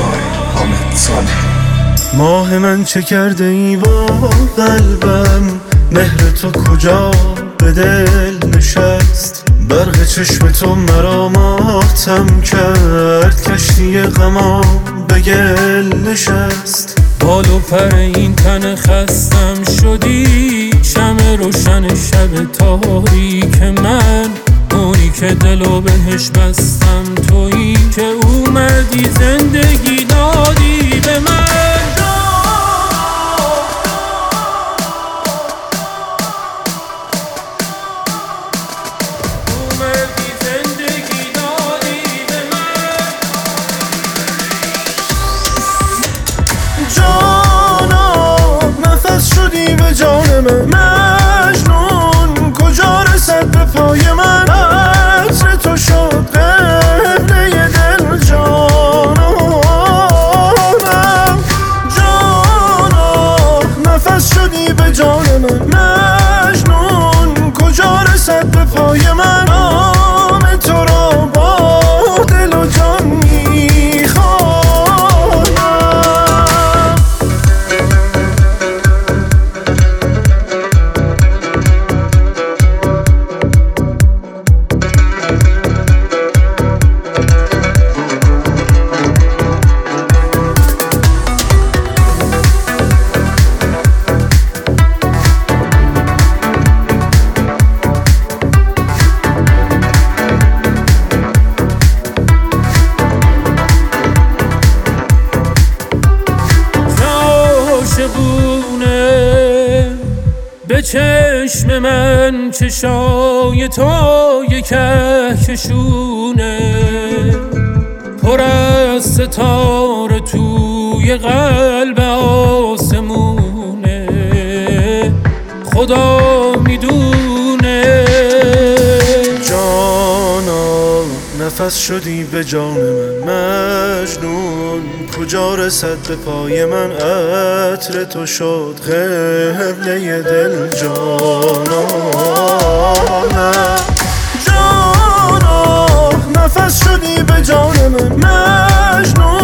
ماه من چه کرده ای با قلبم، مهر تو کجا به دل نشست؟ برق چشم تو مرا ماتم کرد، کشتی غما به گل نشست. بال و پر این تن خستم شدی، شمع روشن شب تاریک من، اونی که دلو بهش بستم، تویی که اومدی زندگی دادی به من. جان من مجنون کجا رسد به پای من، عطر تو شد قبله دل جانم. جانا نفس شدی به جان من مجنون کجا رسد به پای من، نام تو را با دل و جان میخوانم. به چشم من چشای تو یک کهکشونه، پر از ستاره توی قلب آسمونه، خدا میدونه. جانا نفس شدی به جان من مجنون کجا رسد به پای من، عطر تو شد قبله دل جانم. جانا نفس شدی به جان من مجنون